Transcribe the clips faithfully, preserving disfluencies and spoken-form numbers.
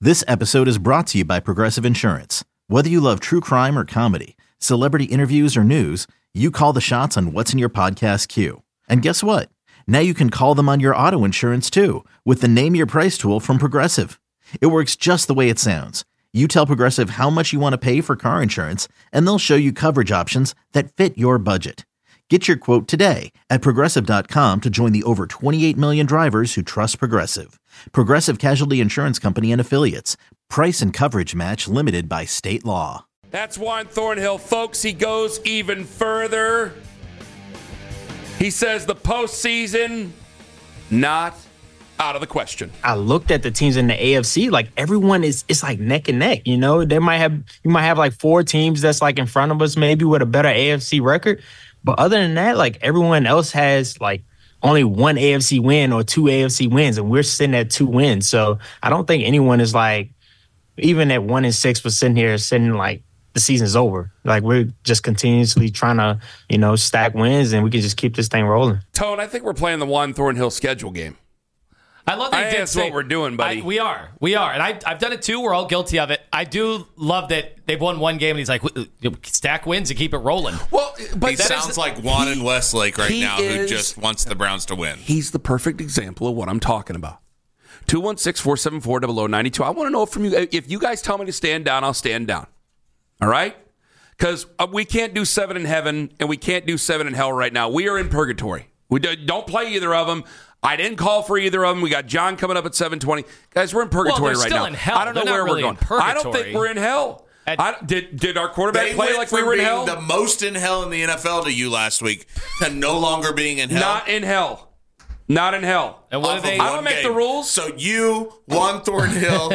This episode is brought to you by Progressive Insurance. Whether you love true crime or comedy, celebrity interviews or news, you call the shots on what's in your podcast queue. And guess what? Now you can call them on your auto insurance too with the Name Your Price tool from Progressive. It works just the way it sounds. You tell Progressive how much you want to pay for car insurance, and they'll show you coverage options that fit your budget. Get your quote today at Progressive dot com to join the over twenty-eight million drivers who trust Progressive. Progressive Casualty Insurance Company and Affiliates. Price and coverage match limited by state law. That's Juan Thornhill. Folks, he goes even further. He says the postseason, not out of the question. I looked at the teams in the A F C, like everyone is, it's like neck and neck, you know? They might have, you might have like four teams that's like in front of us, maybe with a better A F C record. But other than that, like everyone else has like only one A F C win or two A F C wins, and we're sitting at two wins. So I don't think anyone is like, even at one and six, we're sitting here sitting like the season's over. Like we're just continuously trying to, you know, stack wins, and we can just keep this thing rolling. Tone, I think we're playing the Juan Thornhill schedule game. I love that. I think that's what we're doing, buddy. I, we are. We are. And I, I've done it too. We're all guilty of it. I do love that they've won one game and he's like, stack wins and keep it rolling. Well, but he sounds is, like Juan he, and Westlake right now is, who just wants the Browns to win. He's the perfect example of what I'm talking about. two one six, four seven four, zero zero nine two. I want to know from you, if you guys tell me to stand down, I'll stand down. All right? Because we can't do seven in heaven and we can't do seven in hell right now. We are in purgatory. We don't play either of them. I didn't call for either of them. We got John coming up at seven twenty. Guys, we're in purgatory well, right still now. In hell. I don't know they're where really we're going. I don't think we're in hell. At, I, did did our quarterback they play went like from we were in being hell? The most in hell in the N F L to you last week to no longer being in hell. Not in hell. Not in hell. And what Off do they? of I don't make game. the rules. So you, Juan Thornhill.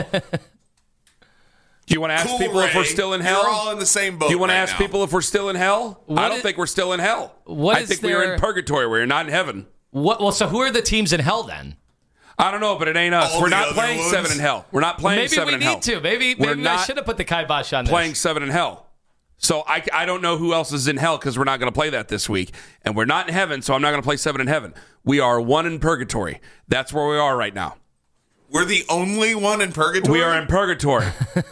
Do you want to ask cool people Ray, if we're still in hell? You're all in the same boat. Do you want to right ask now. people if we're still in hell? What I don't is, think we're still in hell. What I is think their, we're in purgatory. We're not in heaven. What? Well, so who are the teams in hell then? I don't know, but it ain't us. All we're the not other playing ones? seven in hell. We're not playing maybe seven we in need hell. to. Maybe We're maybe I not should have put the kibosh on this. Playing seven in hell. So I, I don't know who else is in hell because we're not going to play that this week. And we're not in heaven, so I'm not going to play seven in heaven. We are one in purgatory. That's where we are right now. We're the only one in purgatory? We are in purgatory.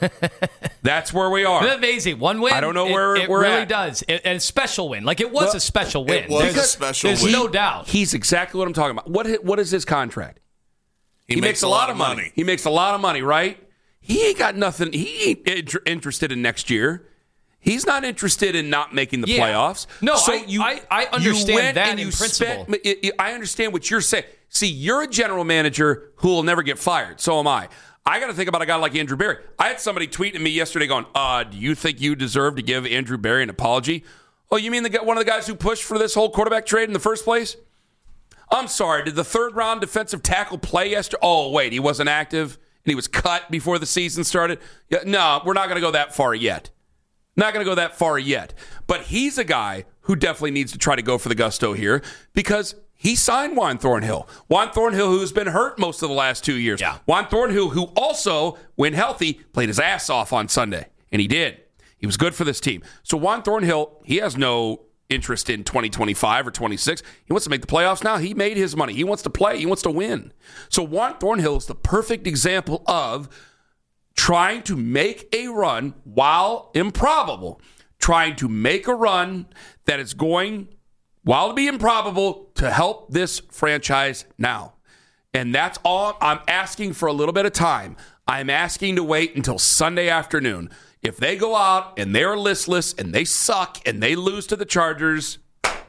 That's where we are. Isn't that amazing? One win. I don't know where it, it we're really at. does. It, and a special win. Like it was Well, a special win. it was there's, a special there's win. no doubt. He's exactly what I'm talking about. What What is his contract? He, He makes, makes a lot of money. money. He makes a lot of money, right? He ain't got nothing. He ain't inter- interested in next year. He's not interested in not making the Yeah. playoffs. No, so I- you, I- I understand you went that and in you principle. Spent, it- it- I understand what you're saying. See, you're a general manager who will never get fired. So am I. I got to think about a guy like Andrew Berry. I had somebody tweeting me yesterday going, uh, do you think you deserve to give Andrew Berry an apology? Oh, you mean the guy, one of the guys who pushed for this whole quarterback trade in the first place? I'm sorry, did the third round defensive tackle play yesterday? Oh, wait, he wasn't active and he was cut before the season started? Yeah, no, we're not going to go that far yet. Not going to go that far yet. But he's a guy who definitely needs to try to go for the gusto here because he signed Juan Thornhill. Juan Thornhill, who's been hurt most of the last two years. Yeah. Juan Thornhill, who also, when healthy, played his ass off on Sunday. And he did. He was good for this team. So Juan Thornhill, he has no interest in twenty twenty-five or twenty-six. He wants to make the playoffs now. He made his money. He wants to play. He wants to win. So Juan Thornhill is the perfect example of trying to make a run, while improbable, trying to make a run that is going, while to be improbable, to help this franchise now. And that's all. I'm asking for a little bit of time. I'm asking to wait until Sunday afternoon. If they go out and they're listless and they suck and they lose to the Chargers,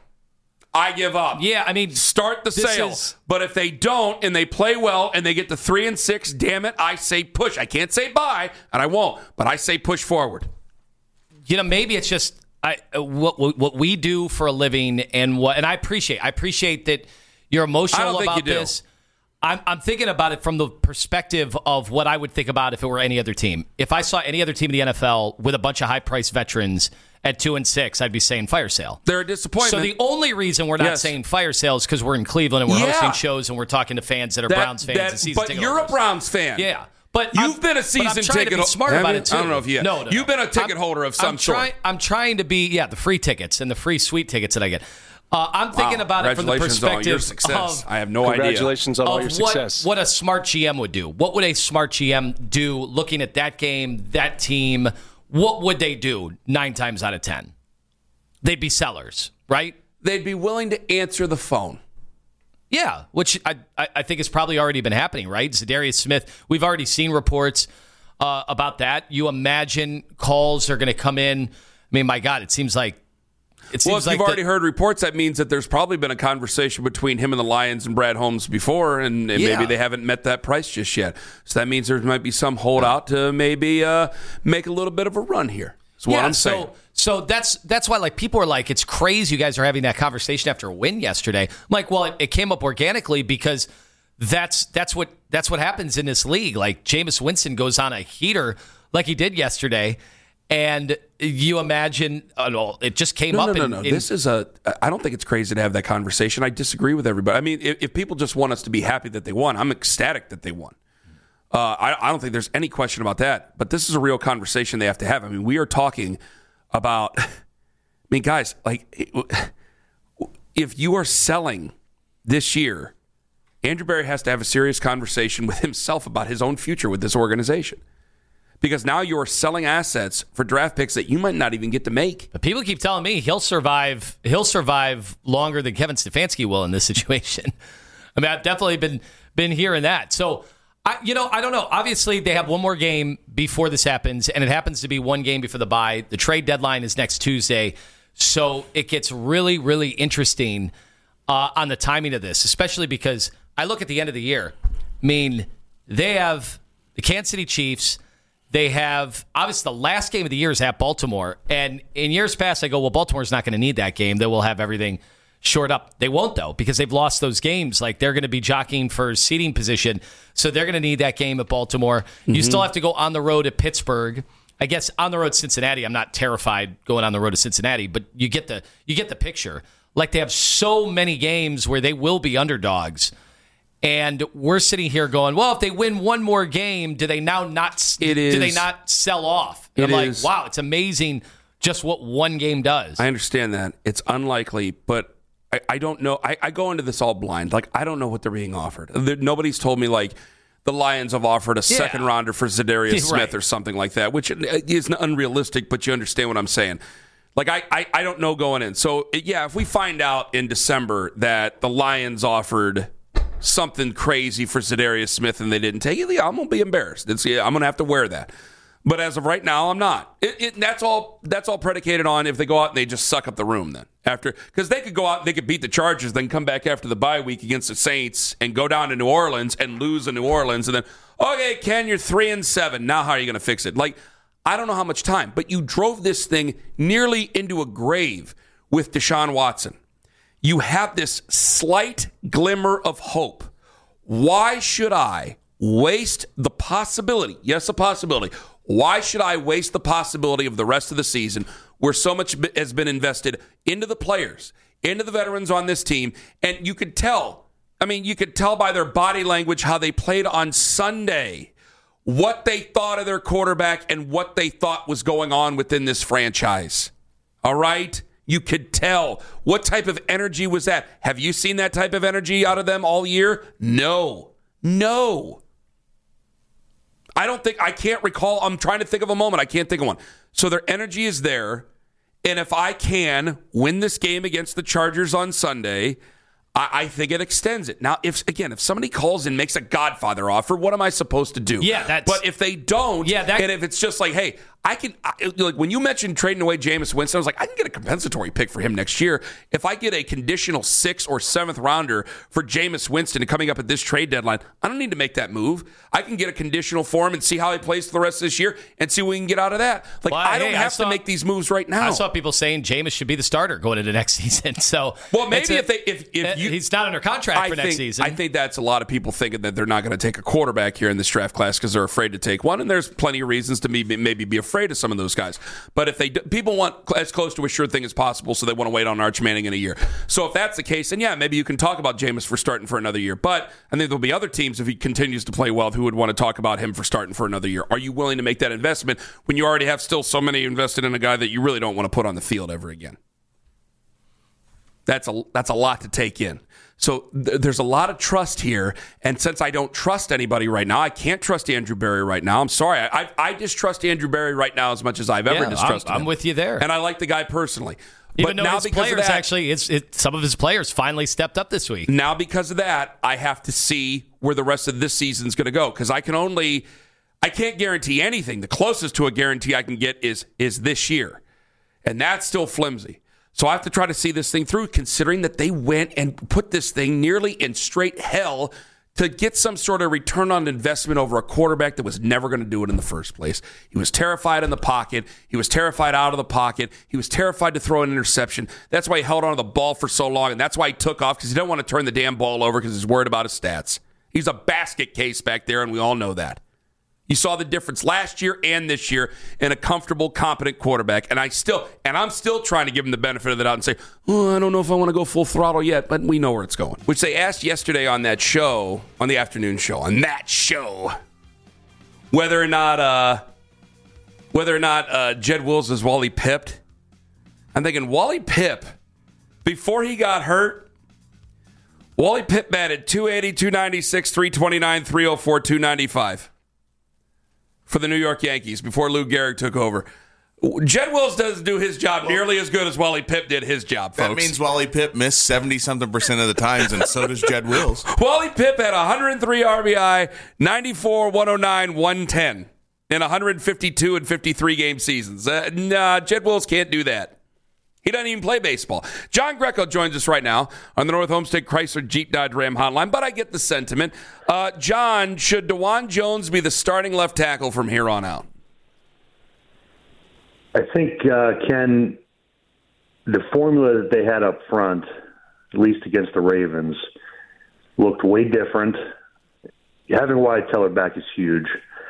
I give up. Yeah, I mean, Start the this sale. is- But if they don't and they play well and they get to three and six, damn it, I say push. I can't say bye, and I won't, but I say push forward. you know, maybe it's just I what what we do for a living, and what, and I appreciate. I appreciate that you're emotional I don't think about you do. this. I'm I'm thinking about it from the perspective of what I would think about if it were any other team. If I saw any other team in the N F L with a bunch of high-priced veterans at two and six, I'd be saying fire sale. They're a disappointment. So the only reason we're not Yes. saying fire sale is because we're in Cleveland and we're Yeah. hosting shows and we're talking to fans that are That- Browns fans that- and season but ticket you're a holders. Browns fan. Yeah. But You've I'm, been a but I'm season trying ticket to be hol- smart Have about you? it too. I don't know if you- No, no, you've no. been a ticket I'm- holder of some I'm sort. Trying, I'm trying to be, yeah, the free tickets and the free sweet tickets that I get. Uh, I'm thinking Wow. about it from the perspective on your success. of I have no Congratulations idea. on all your of success. What, what a smart G M would do. What would a smart G M do looking at that game, that team? What would they do nine times out of ten? They'd be sellers, right? They'd be willing to answer the phone. Yeah, which I, I think has probably already been happening, right? Za'Darius Smith, we've already seen reports uh, about that. You imagine calls are going to come in. I mean, my God, it seems like It well, if like you've already the, heard reports, that means that there's probably been a conversation between him and the Lions and Brad Holmes before, and, and Yeah. maybe they haven't met that price just yet. So that means there might be some holdout to maybe uh, make a little bit of a run here. That's what yeah, I'm saying. So, so that's that's why like people are like, it's crazy you guys are having that conversation after a win yesterday. I'm like, well, it, it came up organically because that's that's what that's what happens in this league. Like Jameis Winston goes on a heater like he did yesterday. And you imagine, uh, no, it just came No, up. no, no, in, no. in- This is a. I don't think it's crazy to have that conversation. I disagree with everybody. I mean, if, if people just want us to be happy that they won, I'm ecstatic that they won. Uh, I, I don't think there's any question about that. But this is a real conversation they have to have. I mean, we are talking about. I mean, guys, like, if you are selling this year, Andrew Berry has to have a serious conversation with himself about his own future with this organization. Because now you are selling assets for draft picks that you might not even get to make. But people keep telling me he'll survive. He'll survive longer than Kevin Stefanski will in this situation. I mean, I've definitely been been hearing that. So, I, you know, I don't know. Obviously, they have one more game before this happens, and it happens to be one game before the bye. The trade deadline is next Tuesday, so it gets really, really interesting uh, on the timing of this, especially because I look at the end of the year. I mean, they have the Kansas City Chiefs. They have, obviously, the last game of the year is at Baltimore. And in years past, I go, well, Baltimore's not going to need that game. They will have everything shored up. They won't, though, because they've lost those games. Like, they're going to be jockeying for seating position. So they're going to need that game at Baltimore. Mm-hmm. You still have to go on the road at Pittsburgh. I guess on the road Cincinnati, I'm not terrified going on the road to Cincinnati, but you get the you get the picture. Like, they have so many games where they will be underdogs. And we're sitting here going, well, if they win one more game, do they now not? It is, do they not sell off? And it I'm like, is. wow, it's amazing just what one game does. I understand that. It's unlikely, but I, I don't know. I, I go into this all blind. Like, I don't know what they're being offered. There, nobody's told me, like, the Lions have offered a Yeah. second rounder for Za'Darius Right. Smith or something like that, which is unrealistic, but you understand what I'm saying. Like, I, I, I don't know going in. So, yeah, if we find out in December that the Lions offered something crazy for Za'Darius Smith and they didn't take it, yeah, I'm going to be embarrassed. It's, yeah, I'm going to have to wear that. But as of right now, I'm not. It, it, that's all That's all predicated on if they go out and they just suck up the room then. After, because they could go out and they could beat the Chargers, then come back after the bye week against the Saints and go down to New Orleans and lose in New Orleans. And then, okay, Ken, you're three and seven. Now how are you going to fix it? Like, I don't know how much time, but you drove this thing nearly into a grave with Deshaun Watson. You have this slight glimmer of hope. Why should I waste the possibility? Yes, a possibility. Why should I waste the possibility of the rest of the season where so much has been invested into the players, into the veterans on this team? And you could tell, I mean, you could tell by their body language how they played on Sunday, what they thought of their quarterback and what they thought was going on within this franchise. All right? You could tell. What type of energy was that? Have you seen that type of energy out of them all year? No. No. I don't think, I can't recall. I'm trying to think of a moment. I can't think of one. So their energy is there. And if I can win this game against the Chargers on Sunday, I, I think it extends it. Now, if again, if somebody calls and makes a Godfather offer, what am I supposed to do? Yeah, that's... But if they don't, Yeah, that... and if it's just like, hey, I can, I, like when you mentioned trading away Jameis Winston, I was like, I can get a compensatory pick for him next year. If I get a conditional sixth or seventh rounder for Jameis Winston coming up at this trade deadline, I don't need to make that move. I can get a conditional for him and see how he plays for the rest of this year and see what we can get out of that. Like, Well, I don't hey, have I saw, to make these moves right now. I saw people saying Jameis should be the starter going into next season. So, well, maybe a, if they, if, if you, he's not under contract I for think, next season. I think that's a lot of people thinking that they're not going to take a quarterback here in this draft class because they're afraid to take one, and there's plenty of reasons to maybe maybe be afraid of some of those guys. But if they people want as close to a sure thing as possible, so they want to wait on Arch Manning in a year. So if that's the case, then yeah, maybe you can talk about Jameis for starting for another year. But I think there'll be other teams if he continues to play well who would want to talk about him for starting for another year. Are you willing to make that investment when you already have still so many invested in a guy that you really don't want to put on the field ever again? That's a that's a lot to take in. So th- there's a lot of trust here, and since I don't trust anybody right now, I can't trust Andrew Berry right now. I'm sorry. I I, I distrust Andrew Berry right now as much as I've ever yeah, distrusted I'm, him. I'm with you there. And I like the guy personally. Even but though now his because players of that, actually, it's, it, some of his players finally stepped up this week. Now because of that, I have to see where the rest of this season's going to go, because I can only, I can't guarantee anything. The closest to a guarantee I can get is is this year, and that's still flimsy. So I have to try to see this thing through, considering that they went and put this thing nearly in straight hell to get some sort of return on investment over a quarterback that was never going to do it in the first place. He was terrified in the pocket. He was terrified out of the pocket. He was terrified to throw an interception. That's why he held on to the ball for so long, and that's why he took off, because he didn't want to turn the damn ball over because he's worried about his stats. He's a basket case back there, and we all know that. You saw the difference last year and this year in a comfortable, competent quarterback. And I still, and I'm still trying to give him the benefit of the doubt and say, oh, I don't know if I want to go full throttle yet, but we know where it's going. Which they asked yesterday on that show, on the afternoon show, on that show, whether or not, uh, whether or not uh, Jed Wills is Wally Pipped. I'm thinking Wally Pipp, before he got hurt, Wally Pipp batted two eighty, two ninety-six, three twenty-nine, three oh four, two ninety-five. For the New York Yankees before Lou Gehrig took over. Jed Wills doesn't do his job nearly as good as Wally Pipp did his job, folks. That means Wally Pipp missed seventy-something percent of the times, and so does Jed Wills. Wally Pipp had one hundred three R B I, ninety-four, one oh nine, one ten in one hundred fifty-two and fifty-three game seasons. Uh, nah, Jed Wills can't do that. He doesn't even play baseball. John Greco joins us right now on the North Homestead Chrysler Jeep Dodge Ram hotline, but I get the sentiment. Uh, John, should DeJuan Jones be the starting left tackle from here on out? I think, uh, Ken, the formula that they had up front, at least against the Ravens, looked way different. Having Wyatt Teller back is huge.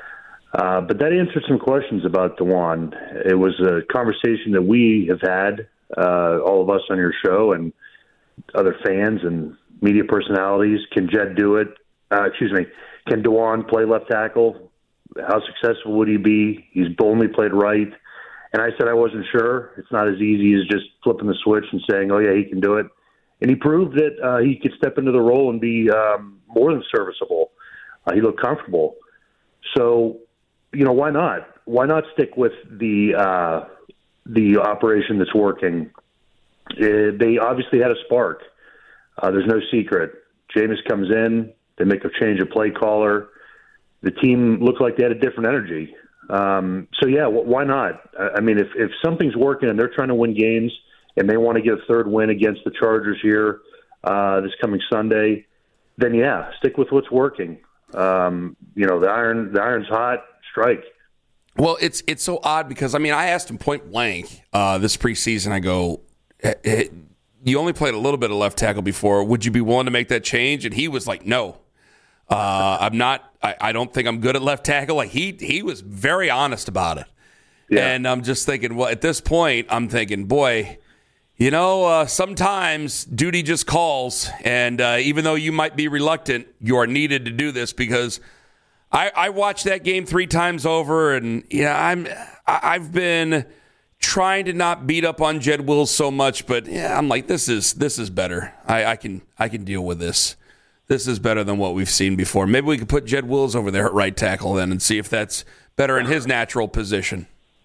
Uh, but that answered some questions about DeJuan. It was a conversation that we have had, uh, all of us on your show and other fans and media personalities. Can Jed do it? Uh, excuse me. Can DeJuan play left tackle? How successful would he be? He's only played right. And I said I wasn't sure. It's not as easy as just flipping the switch and saying, oh, yeah, he can do it. And he proved that uh, he could step into the role and be um, more than serviceable. Uh, he looked comfortable. So, you know, why not? Why not stick with the uh, the operation that's working? Uh, they obviously had a spark. Uh, there's no secret. Jameis comes in. They make a change of play caller. The team looked like they had a different energy. Um, so, yeah, w- why not? I, I mean, if, if something's working and they're trying to win games and they want to get a third win against the Chargers here uh, this coming Sunday, then, yeah, stick with what's working. Um, you know, the iron the iron's hot. Strike. Well, it's it's so odd because, I mean, I asked him point blank uh, this preseason. I go, eh, eh, you only played a little bit of left tackle before. Would you be willing to make that change? And he was like, no, uh, I'm not. I, I don't think I'm good at left tackle. Like he he was very honest about it. Yeah. And I'm just thinking, well, at this point, I'm thinking, boy, you know, uh, sometimes duty just calls. And uh, even though you might be reluctant, you are needed to do this because I, I watched that game three times over, and yeah, I'm I've been trying to not beat up on Jed Wills so much, but yeah, I'm like this is this is better. I, I can I can deal with this. This is better than what we've seen before. Maybe we could put Jed Wills over there at right tackle then, and see if that's better in his natural position.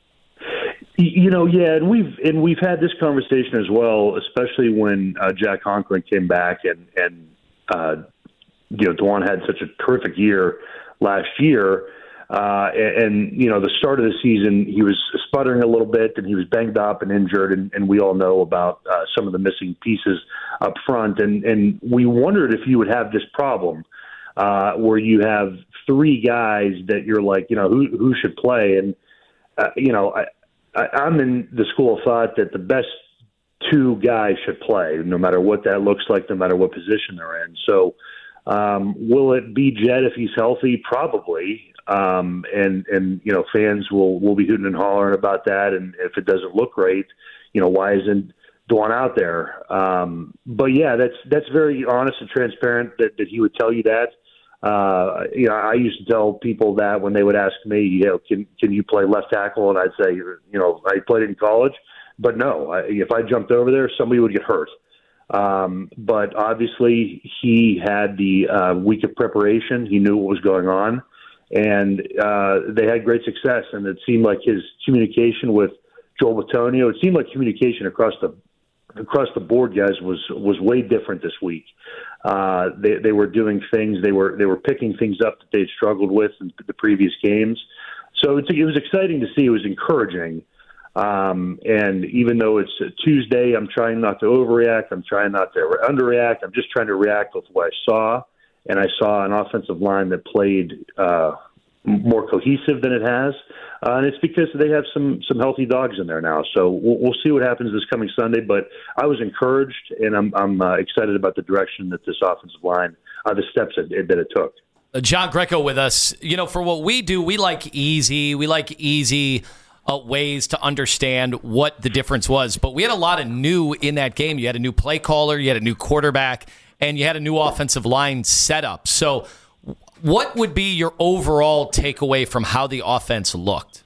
You know, yeah, and we've and we've had this conversation as well, especially when uh, Jack Conklin came back, and and uh, you know, DeJuan had such a terrific year last year, uh, and, and, you know, the start of the season, he was sputtering a little bit, and he was banged up and injured, and, and we all know about uh, some of the missing pieces up front, and, and we wondered if you would have this problem uh, where you have three guys that you're like, you know, who who should play, and, uh, you know, I, I, I'm in the school of thought that the best two guys should play, no matter what that looks like, no matter what position they're in, so Um, will it be Jed if he's healthy? Probably. Um, and, and, you know, fans will, will be hooting and hollering about that. And if it doesn't look great, you know, why isn't DeJuan out there? Um, but yeah, that's, that's very honest and transparent that, that he would tell you that. Uh, you know, I used to tell people that when they would ask me, you know, can, can you play left tackle? And I'd say, you know, I played it in college, but no, I, if I jumped over there, somebody would get hurt. Um, but obviously, he had the uh, week of preparation. He knew what was going on, and uh, they had great success. And it seemed like his communication with Joel Bitonio, it seemed like communication across the across the board, guys, was was way different this week. Uh, they they were doing things. They were they were picking things up that they'd struggled with in the previous games. So it's, it was exciting to see. It was encouraging. Um, and even though it's a Tuesday, I'm trying not to overreact. I'm trying not to underreact. I'm just trying to react with what I saw. And I saw an offensive line that played uh, more cohesive than it has. Uh, and it's because they have some some healthy dogs in there now. So we'll, we'll see what happens this coming Sunday. But I was encouraged, and I'm, I'm uh, excited about the direction that this offensive line, uh, the steps that, that it took. John Greco with us. You know, for what we do, we like easy. We like easy uh, ways to understand what the difference was. But we had a lot of new in that game. You had a new play caller, you had a new quarterback, and you had a new offensive line setup. So what would be your overall takeaway from how the offense looked?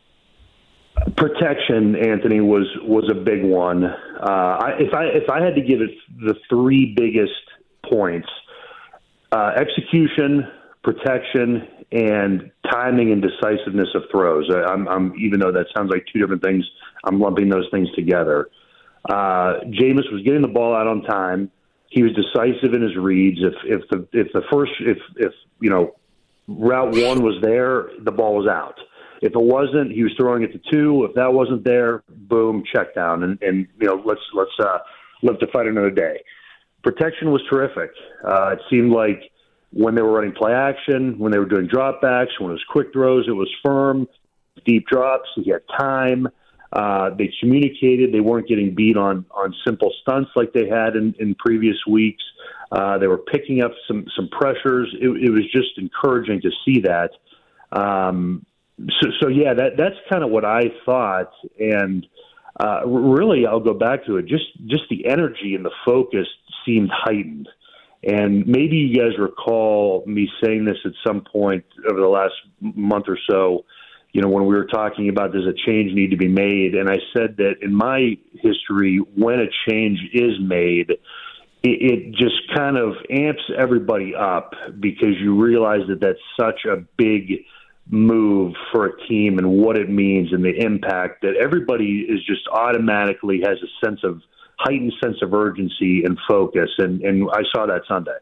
Protection, Anthony, was was a big one. Uh, I, if I if I had to give it the three biggest points, uh, execution, protection, and timing and decisiveness of throws. I, I'm, I'm even though that sounds like two different things, I'm lumping those things together. Uh, Jameis was getting the ball out on time. He was decisive in his reads. If if the if the first if if you know route one was there, the ball was out. If it wasn't, he was throwing it to two. If that wasn't there, boom, check down, and and you know let's let's uh, live to fight another day. Protection was terrific. Uh, it seemed like when they were running play action, when they were doing dropbacks, when it was quick throws, it was firm, deep drops. He had time. Uh, they communicated. They weren't getting beat on on simple stunts like they had in, in previous weeks. Uh, they were picking up some some pressures. It, it was just encouraging to see that. Um, so, so yeah, that that's kind of what I thought. And uh, really, I'll go back to it. Just just the energy and the focus seemed heightened. And maybe you guys recall me saying this at some point over the last month or so, you know, when we were talking about does a change need to be made. And I said that in my history, when a change is made, it, it just kind of amps everybody up because you realize that that's such a big move for a team and what it means and the impact that everybody is just automatically has a sense of heightened sense of urgency and focus, and, and I saw that Sunday.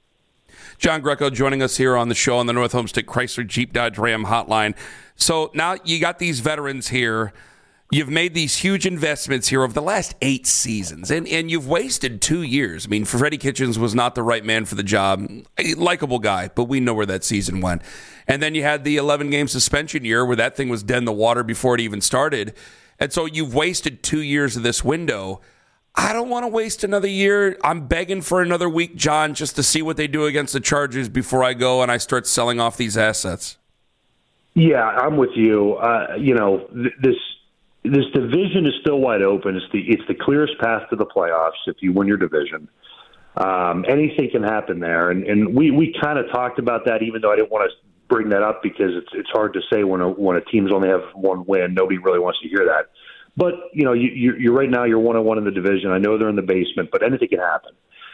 John Greco joining us here on the show on the North Homestead Chrysler Jeep Dodge Ram hotline. So now you got these veterans here. You've made these huge investments here over the last eight seasons, and, and you've wasted two years. I mean, Freddie Kitchens was not the right man for the job. A likable guy, but we know where that season went. And then you had the eleven-game suspension year where that thing was dead in the water before it even started. And so you've wasted two years of this window. I don't want to waste another year. I'm begging for another week, John, just to see what they do against the Chargers before I go and I start selling off these assets. Yeah, I'm with you. Uh, you know, th- this this division is still wide open. It's the it's the clearest path to the playoffs if you win your division. Um, anything can happen there, and and we, we kind of talked about that, even though I didn't want to bring that up because it's it's hard to say when a when a team's only have one win. Nobody really wants to hear that. But, you know, you, you, you're right now, you're one and one in the division. I know they're in the basement, but anything can happen.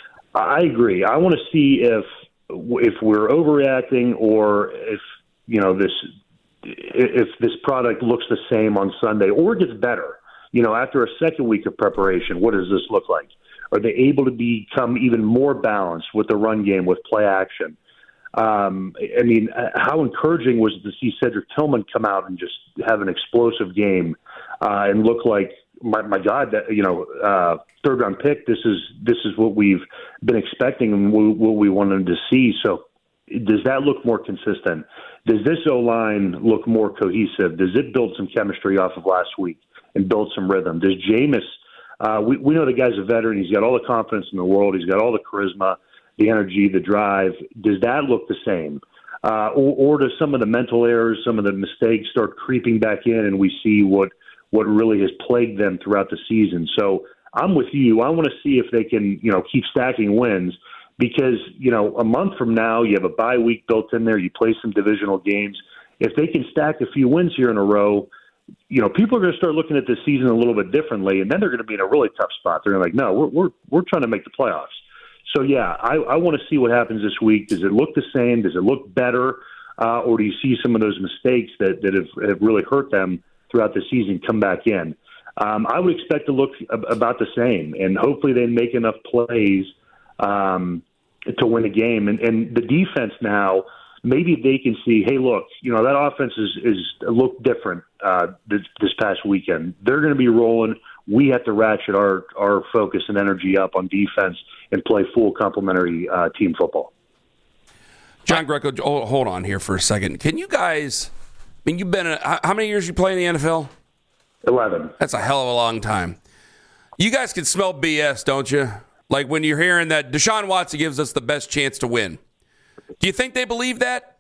I agree. I want to see if if we're overreacting or if, you know, this if this product looks the same on Sunday or gets better. You know, after a second week of preparation, what does this look like? Are they able to become even more balanced with the run game, with play action? Um, I mean, how encouraging was it to see Cedric Tillman come out and just have an explosive game uh, and look like, my, my God, that, you know, uh, third round pick. This is this is what we've been expecting and what we wanted to see. So, does that look more consistent? Does this O line look more cohesive? Does it build some chemistry off of last week and build some rhythm? Does Jameis? Uh, we we know the guy's a veteran. He's got all the confidence in the world. He's got all the charisma, the energy, the drive. Does that look the same? Uh, or, or does some of the mental errors, some of the mistakes start creeping back in and we see what, what really has plagued them throughout the season? So I'm with you. I want to see if they can, you know, keep stacking wins because, you know, a month from now, you have a bye week built in there. You play some divisional games. If they can stack a few wins here in a row, you know, people are going to start looking at this season a little bit differently, and then they're going to be in a really tough spot. They're like, no, we're we're we're trying to make the playoffs. So yeah, I, I want to see what happens this week. Does it look the same? Does it look better, uh, or do you see some of those mistakes that that have, have really hurt them throughout the season come back in? Um, I would expect to look about the same, and hopefully they make enough plays um, to win a game. And, and the defense now, maybe they can see, hey, look, you know, that offense is, is looked different uh, this, this past weekend. They're going to be rolling. We have to ratchet our, our focus and energy up on defense and play full complementary uh, team football. John Greco, oh, hold on here for a second. Can you guys, I mean, you've been, a, how many years you play in the N F L? eleven. That's a hell of a long time. You guys can smell B S, don't you? Like when you're hearing that Deshaun Watson gives us the best chance to win. Do you think they believe that?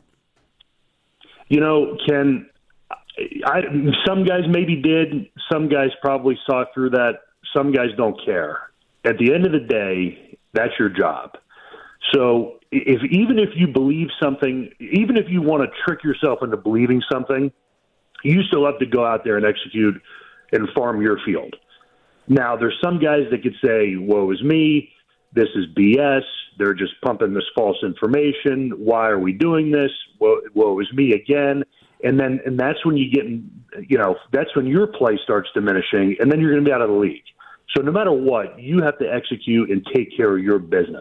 You know, Ken, I, some guys maybe did. Some guys probably saw through that. Some guys don't care. At the end of the day, that's your job. So if even if you believe something, even if you want to trick yourself into believing something, you still have to go out there and execute and farm your field. Now, there's some guys that could say, woe is me, this is B S, they're just pumping this false information, why are we doing this, woe, woe is me again. And then and that's when you get, you know, that's when your play starts diminishing, and then you're going to be out of the league. So no matter what, you have to execute and take care of your business.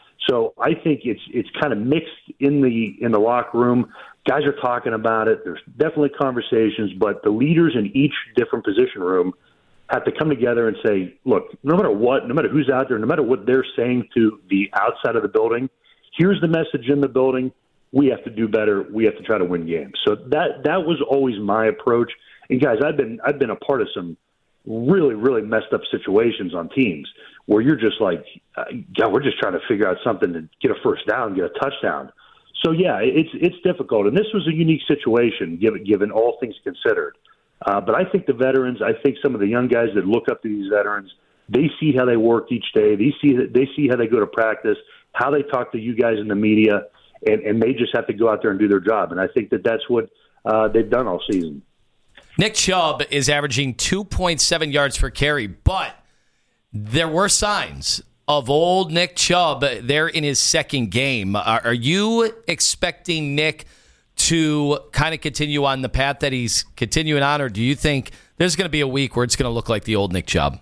So I think it's it's kind of mixed in the in the locker room. Guys are talking about it. There's definitely conversations, but the leaders in each different position room have to come together and say, look, no matter what, no matter who's out there, no matter what they're saying to the outside of the building, here's the message in the building. We have to do better. We have to try to win games. So that that was always my approach. And guys, I've been I've been a part of some really, really messed up situations on teams where you're just like, uh, God, we're just trying to figure out something to get a first down, get a touchdown. So, yeah, it's it's difficult. And this was a unique situation, given, given all things considered. Uh, but I think the veterans, I think some of the young guys that look up to these veterans, they see how they work each day. They see they see how they go to practice, how they talk to you guys in the media, and, and they just have to go out there and do their job. And I think that that's what uh, they've done all season. Nick Chubb is averaging two point seven yards per carry, but there were signs of old Nick Chubb there in his second game. Are, are you expecting Nick to kind of continue on the path that he's continuing on, or do you think there's going to be a week where it's going to look like the old Nick Chubb?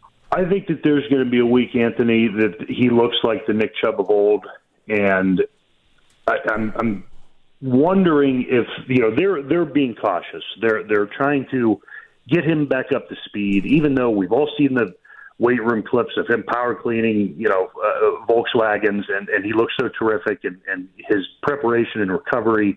I think that there's going to be a week, Anthony, that he looks like the Nick Chubb of old, and I, I'm, I'm wondering if you know they're they're being cautious. They're they're trying to get him back up to speed, even though we've all seen the weight room clips of him power cleaning, you know, uh, Volkswagens, and, and he looks so terrific, and, and his preparation and recovery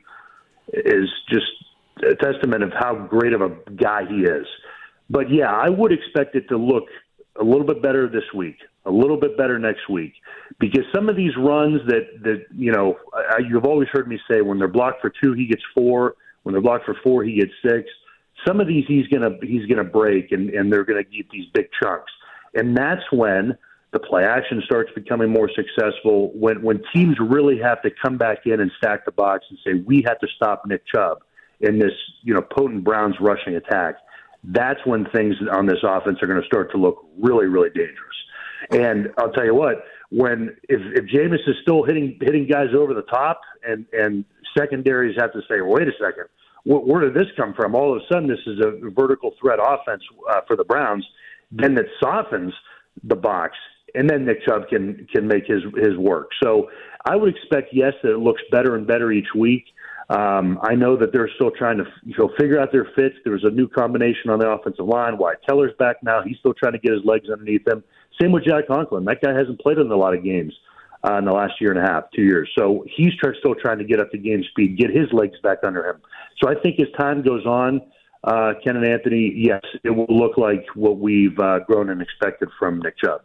is just a testament of how great of a guy he is. But yeah, I would expect it to look a little bit better this week, a little bit better next week, because some of these runs that, that you know, I, you've always heard me say, when they're blocked for two, he gets four. When they're blocked for four, he gets six. Some of these he's gonna he's gonna break, and, and they're gonna get these big chunks. And that's when the play action starts becoming more successful, when when teams really have to come back in and stack the box and say, we have to stop Nick Chubb in this, you know, potent Browns rushing attack. That's when things on this offense are going to start to look really, really dangerous. And I'll tell you what, when if, if Jameis is still hitting hitting guys over the top, and, and secondaries have to say, wait a second, where, where did this come from? All of a sudden, this is a vertical threat offense uh, for the Browns. Then that softens the box, and then Nick Chubb can can make his his work. So I would expect, yes, that it looks better and better each week. Um, I know that they're still trying to you know, figure out their fits. There's a new combination on the offensive line. Wyatt Teller's back now. He's still trying to get his legs underneath him. Same with Jack Conklin. That guy hasn't played in a lot of games uh, in the last year and a half, two years. So he's try- still trying to get up to game speed, get his legs back under him. So I think as time goes on, Uh, Ken and Anthony, yes, it will look like what we've uh, grown and expected from Nick Chubb.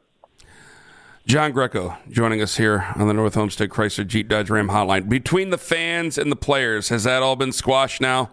John Greco joining us here on the North Homestead Chrysler Jeep Dodge Ram hotline. Between the fans and the players, has that all been squashed now?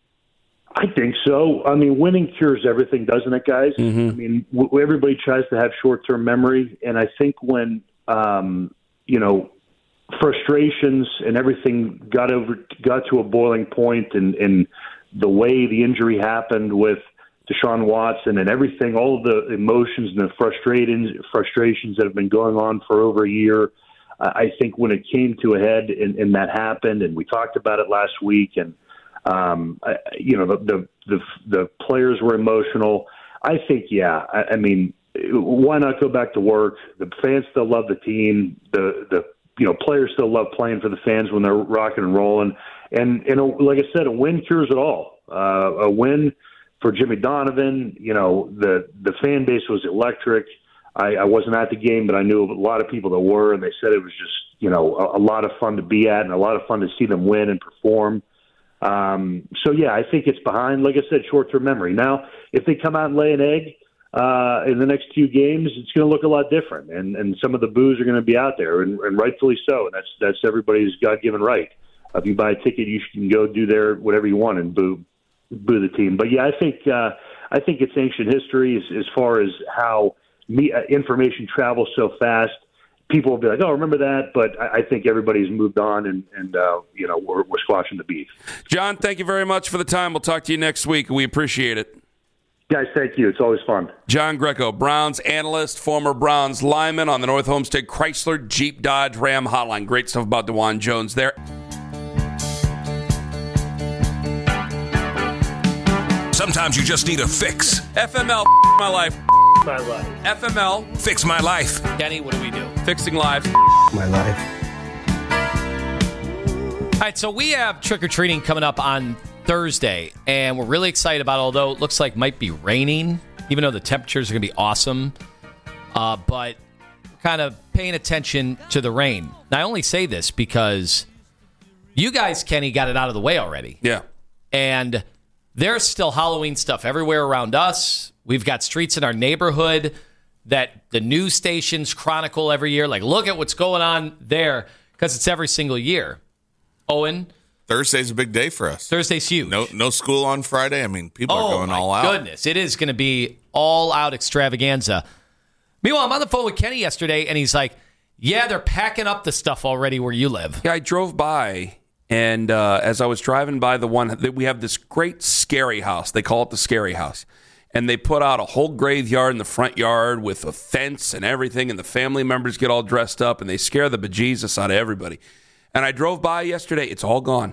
I think so. I mean, winning cures everything, doesn't it, guys? Mm-hmm. I mean, w- everybody tries to have short-term memory, and I think when, um, you know, frustrations and everything got over, got to a boiling point, and, and the way the injury happened with Deshaun Watson and everything, all of the emotions and the frustrations, frustrations that have been going on for over a year. Uh, I think when it came to a head and, and that happened, and we talked about it last week, and um, I, you know the, the the the players were emotional. I think, yeah, I, I mean, why not go back to work? The fans still love the team. The the you know players still love playing for the fans when they're rocking and rolling. And and a, like I said, a win cures it all. Uh, a win for Jimmy Donovan. You know, the the fan base was electric. I, I wasn't at the game, but I knew a lot of people that were, and they said it was just, you know, a, a lot of fun to be at and a lot of fun to see them win and perform. Um, so, yeah, I think it's behind, like I said, short-term memory. Now, if they come out and lay an egg uh, in the next few games, it's going to look a lot different, and, and some of the boos are going to be out there, and, and rightfully so. And that's that's everybody's God-given right. If you buy a ticket, you can go do there whatever you want and boo boo the team. But, yeah, I think uh, I think it's ancient history as, as far as how – Me, uh, information travels so fast. People will be like, "Oh, remember that?" But I, I think everybody's moved on, and, and uh, you know, we're, we're squashing the beef. John, thank you very much for the time. We'll talk to you next week. We appreciate it. Guys, thank you. It's always fun. John Greco, Browns analyst, former Browns lineman on the North Homestead Chrysler Jeep Dodge Ram hotline. Great stuff about DeJuan Jones there. Sometimes you just need a fix. F M L, my life. My life. F M L, Fix my life. Kenny, what do we do? fixing lives. My life. All right, so we have trick-or-treating coming up on Thursday, and we're really excited about it, although it looks like it might be raining, even though the temperatures are going to be awesome. Uh, but kind of paying attention to the rain. Now, I only say this because you guys, Kenny, got it out of the way already. Yeah. And there's still Halloween stuff everywhere around us. We've got streets in our neighborhood that the news stations chronicle every year. Like, look at what's going on there, because it's every single year. Owen? Thursday's a big day for us. Thursday's huge. No no school on Friday. I mean, people oh, are going my all out. goodness. It is going to be all-out extravaganza. Meanwhile, I'm on the phone with Kenny yesterday, and he's like, yeah, they're packing up the stuff already where you live. Yeah, I drove by, and uh, as I was driving by the one, we have this great scary house. They call it the scary house. And they put out a whole graveyard in the front yard with a fence and everything, and the family members get all dressed up, and they scare the bejesus out of everybody. And I drove by yesterday. It's all gone.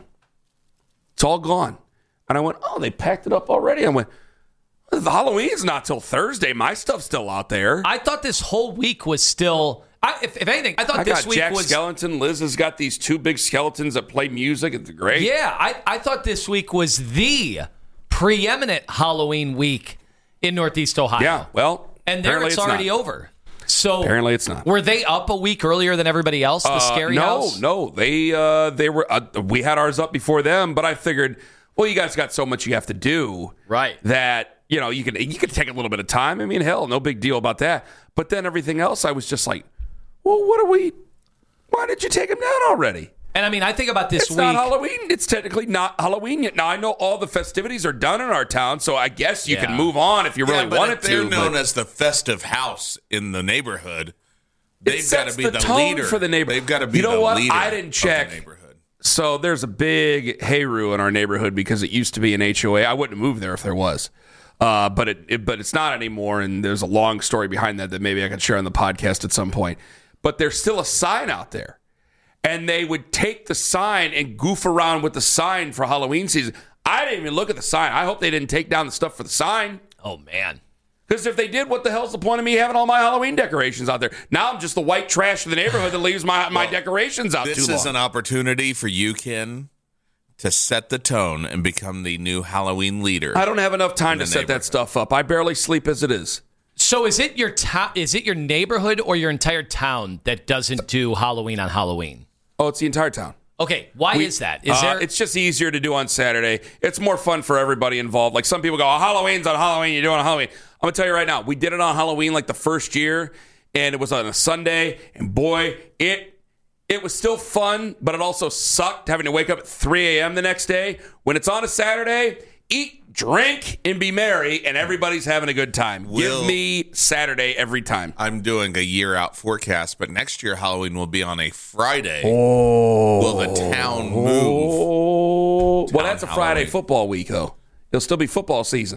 It's all gone. And I went, oh, they packed it up already. I went, the Halloween's not till Thursday. My stuff's still out there. I thought this whole week was still... I, if, if anything, I thought I this got week Jack was... Skeleton. Liz has got these two big skeletons that play music. It's great. Yeah, I, I thought this week was the preeminent Halloween week in Northeast Ohio. Yeah, well, and there it's, it's already not. over. So apparently it's not. Were they up a week earlier than everybody else? The uh, scary no, house? No, no. They uh, they were. Uh, we had ours up before them, but I figured, well, you guys got so much you have to do, right? That you know you can you can take a little bit of time. I mean, hell, no big deal about that. But then everything else, I was just like, well, what are we? Why did you take them down already? And I mean, I think about this it's week. It's not Halloween. It's technically not Halloween yet. Now, I know all the festivities are done in our town, so I guess you yeah. can move on if you really yeah, but wanted if they're to. They're known but as the festive house in the neighborhood. They've got to be the, the tone leader for the neighborhood. They've got to be you know the what? leader I didn't check. Of the neighborhood. So there's a big hayru in our neighborhood because it used to be an H O A. I wouldn't have moved there if there was. Uh, but it, it but it's not anymore, and there's a long story behind that that maybe I could share on the podcast at some point. But there's still a sign out there. And they would take the sign and goof around with the sign for Halloween season. I didn't even look at the sign. I hope they didn't take down the stuff for the sign. Oh, man. Because if they did, what the hell's the point of me having all my Halloween decorations out there? Now I'm just the white trash of the neighborhood that leaves my, my well, decorations out too long. This is an opportunity for you, Ken, to set the tone and become the new Halloween leader. I don't have enough time to set that stuff up. I barely sleep as it is. So is it your ta- is it your neighborhood or your entire town that doesn't do Halloween on Halloween? Oh, it's the entire town. Okay, why we, is that? Is uh, there? It's just easier to do on Saturday. It's more fun for everybody involved. Like some people go, oh, Halloween's on Halloween, you do it on Halloween. I'm going to tell you right now, we did it on Halloween like the first year, and it was on a Sunday, and boy, it it was still fun, but it also sucked having to wake up at three a.m. the next day. When it's on a Saturday, eat, drink, and be merry, and everybody's having a good time. Will, Give me Saturday every time. I'm doing a year-out forecast, but next year Halloween will be on a Friday. Oh. Will the town move? Oh. Town Well, that's a Friday Halloween. football week, though. It'll still be football season.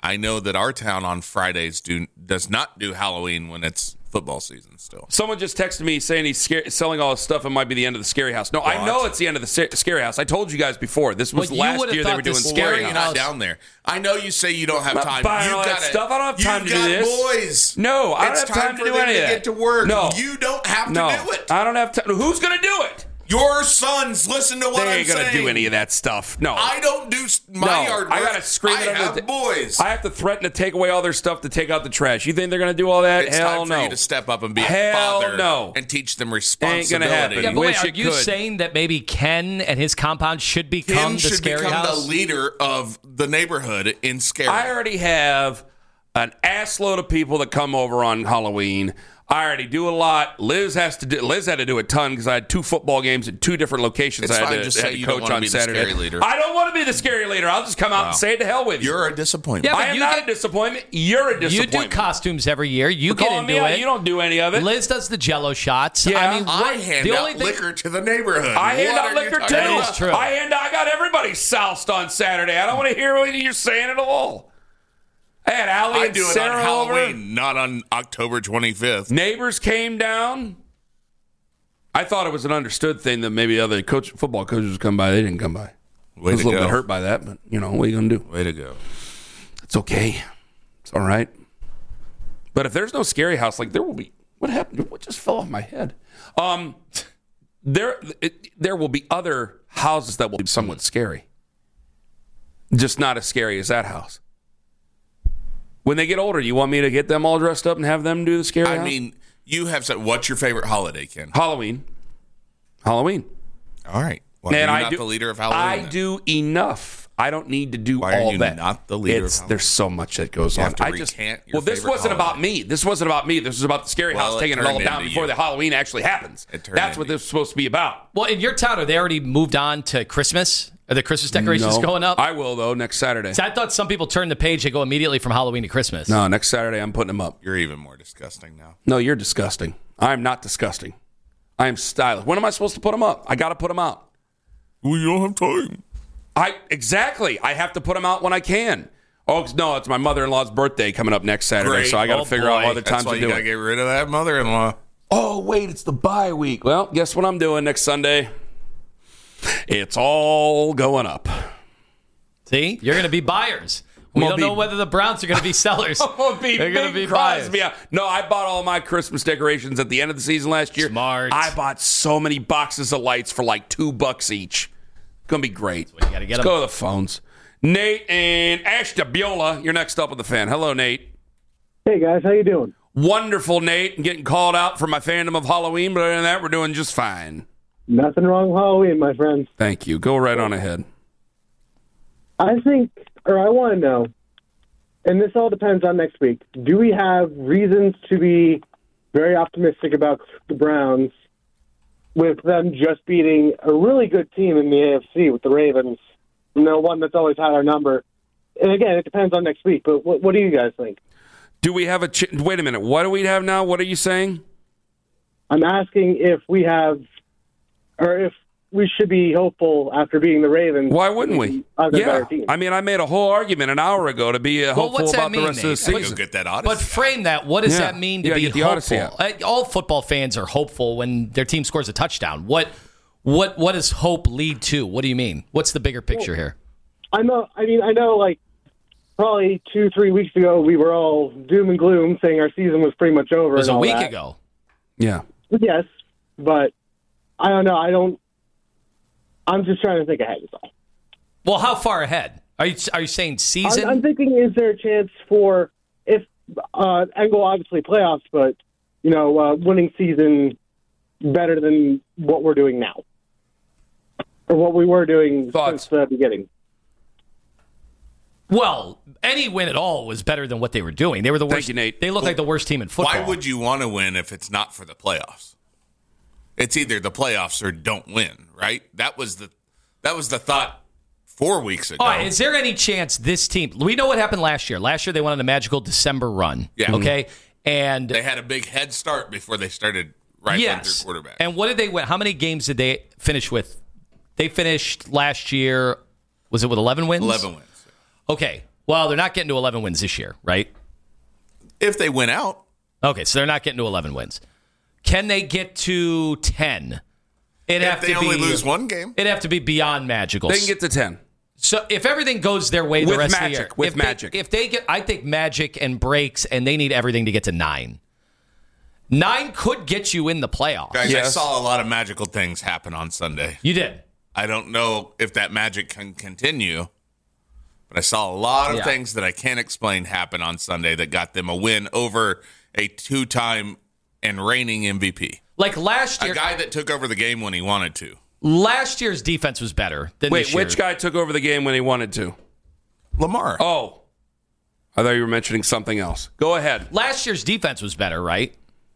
I know that our town on Fridays do does not do Halloween when it's football season still. Someone just texted me saying he's scary, selling all his stuff. It might be the end of the Scary House. No, What? I know it's the end of the Sa- Scary House. I told you guys before. This was But you last would've year they thought were doing this- Scary Why are you House. not down there? I know you say you don't have I'm not time. buying You've all that got stuff. I don't have time you've to do got this. boys. No, I don't It's have time to for do them any to of that. get to work. No. You don't have No, to do it. I don't have time. Who's going to do it? Your sons, listen to what They I'm ain't going to saying. do any of that stuff. No. I don't do s- my no, yard work. I gotta scream I it under have the boys. I have to threaten to take away all their stuff to take out the trash. You think they're going to do all that? It's Hell time for no. you to step up and be Hell a father no. and teach them Ain't responsibility. gonna happen. Yeah, but wait, Wish are it you could. saying that maybe Ken and his compound should become Tim the should Scary become House? the leader of the neighborhood in Scary. I already have an ass load of people that come over on Halloween. I already do a lot. Liz has to do. Liz had to do a ton because I had two football games in two different locations. It's I had fine. to, Just had say to you don't coach wanna on be the Saturday. scary leader. I don't want to be the scary leader. I'll just come out and say it to hell with you. You're a disappointment. Yeah, but I am you not get- a disappointment. You're a You disappointment. do costumes every year. You You're get calling into me out. it. You don't do any of it. Liz does the Jello shots. Yeah. I mean, I what- hand the out only thing, liquor to the neighborhood. I hand What out are you liquor talking too. That about? is true. I hand. I got everybody soused on Saturday. I don't want to hear what you're saying at all. I had Allie I and do it Sarah on over. Halloween, not on October twenty-fifth. Neighbors came down. I thought it was an understood thing that maybe other coach, football coaches would come by. They didn't come by. Way I was to a little go. bit hurt by that, but you know what are you gonna do? Way to go. It's okay. It's all right. But if there's no Scary House, like there will be. What happened? What just fell off my head? Um, there, it, there will be other houses that will be somewhat scary. Just not as scary as that house. When they get older, you want me to get them all dressed up and have them do the Scary I House? mean, you have said, what's your favorite holiday, Ken? Halloween. Halloween. All right. Well, And you're I not do, the leader of Halloween. I then. do enough. I don't need to do Why are all you that. not the leader of It's, Halloween? There's so much that goes You on. have to I just recant your well, this favorite wasn't about holiday. me. This wasn't about me. This was about the Scary Well, House it taking it all turned down into before you. the Halloween actually happens. It turned That's what into this is supposed to be about. well, in your town, are they already moved on to Christmas? Are the Christmas decorations No. going up? I will though next Saturday. So I thought some people turn the page and go immediately from Halloween to Christmas. No, next Saturday I'm putting them up. You're even more disgusting now. No, you're disgusting. I'm not disgusting. I am stylish. When am I supposed to put them up? I got to put them out. Well, you don't have time. I exactly. I have to put them out when I can. Oh no, it's my mother-in-law's birthday coming up next Saturday, Great. so I got to Oh, figure boy. out other That's times why to you do gotta it. get rid of that mother-in-law. Oh wait, it's the bye week. Well, guess what I'm doing next Sunday? It's all going up. See, you're going to be buyers. We Well, don't be- know whether the Browns are going to be sellers. Oh, be They're going to Bing be buyers. Crosby. No, I bought all my Christmas decorations at the end of the season last year. Smart. I bought so many boxes of lights for like two bucks each. It's gonna be great. you gotta get Let's 'em. go to the phones. Nate and Ashta Biola, you're next up with the fan. Hello, Nate. Hey guys, how you doing? Wonderful, Nate. I'm getting called out for my fandom of Halloween, but other than that, we're doing just fine. Nothing wrong with Halloween, my friends. Thank you. Go right on ahead. I think, or I want to know, and this all depends on next week. Do we have reasons to be very optimistic about the Browns with them just beating a really good team in the A F C with the Ravens? You know, one that's always had our number. And again, it depends on next week. But what, what do you guys think? Do we have a? Ch- Wait a minute. What do we have now? What are you saying? I'm asking if we have, or if we should be hopeful after beating the Ravens. Why wouldn't we? Other Yeah. better teams. I mean, I made a whole argument an hour ago to be uh, Well, hopeful what's that about the mean, rest of the Nate? season. Go get that Odyssey. But frame that. What does Yeah. that mean to Yeah, be get the Odyssey hopeful? Uh, All football fans are hopeful when their team scores a touchdown. What, what, what does hope lead to? What do you mean? What's the bigger picture here? I know. I mean, I know. Like probably two, three weeks ago, we were all doom and gloom, saying our season was pretty much over. It was and a all week that. ago. Yeah. Yes, but I don't know. I don't. I'm just trying to think ahead. Is all. Well, how far ahead? Are you are you saying season? I'm, I'm thinking, is there a chance for if uh, and go obviously playoffs, but you know, uh, winning season better than what we're doing now, or what we were doing Thoughts? since the beginning. Well, any win at all was better than what they were doing. They were the Thank worst. you, Nate. They look like the worst team in football. Why would you want to win if it's not for the playoffs? It's either the playoffs or don't win, right? That was the that was the thought four weeks ago. All right, is there any chance this team? We know what happened last year. Last year they went on a magical December run. Yeah. Okay. And They had a big head start before they started rifling yes. through quarterback. And what did they win? How many games did they finish with? They finished last year. Was it with eleven wins? Eleven wins. Okay. Well, they're not getting to eleven wins this year, right? If they win out. Okay, so they're not getting to eleven wins. Can they get to ten? It'd If have they to only be, lose one game. It'd have to be beyond magical. They can get to ten. So if everything goes their way the With rest magic, of the year. with if magic. They, if they get, I think magic and breaks, and they need everything to get to nine. Nine could get you in the playoffs. Guys, Yes. I saw a lot of magical things happen on Sunday. You did. I don't know if that magic can continue, but I saw a lot of Yeah. things that I can't explain happen on Sunday that got them a win over a two-time and reigning M V P. Like last year, A guy that took over the game when he wanted to. last year's defense was better than Wait, this year. which guy took over the game when he wanted to? Lamar. Oh. I thought you were mentioning something else. Go ahead. Last year's defense was better, right?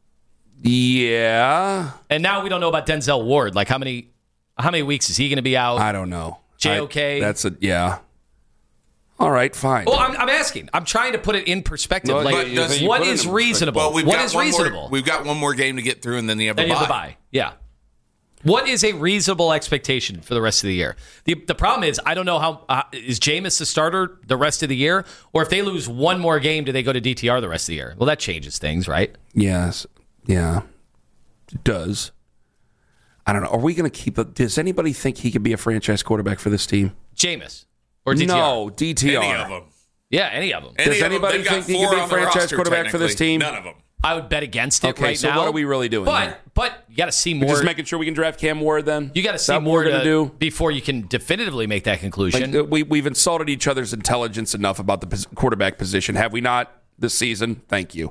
Yeah. And now we don't know about Denzel Ward. Like how many how many weeks is he going to be out? I don't know. J O K? I- that's a, yeah. All right, fine. Well, I'm, I'm asking. I'm trying to put it in perspective. No, like, but does- you what put it is in reasonable? Well, we've What got is one reasonable? More, we've got one more game to get through, and then you have Then the you have the bye. bye. Yeah. What is a reasonable expectation for the rest of the year? The the problem is I don't know how uh, is Jameis the starter the rest of the year, or if they lose one more game, do they go to D T R the rest of the year? Well, that changes things, right? Yes. Yeah. It does. I don't know. Are we going to keep it? Does anybody think he could be a franchise quarterback for this team? Jameis or D T R? No, D T R. Any of them. Yeah, any of them. Any Does of them. anybody They've got think he could four be a on the franchise roster, quarterback for this technically. team? None of them. I would bet against it Okay, right so now. what are we really doing But here? but you got to see We're more. just making sure we can draft Cam Ward then? You got to Is see that what more we're going to do? before you can definitively make that conclusion. Like, uh, we, we've insulted each other's intelligence enough about the pos- quarterback position, have we not, this season? Thank you.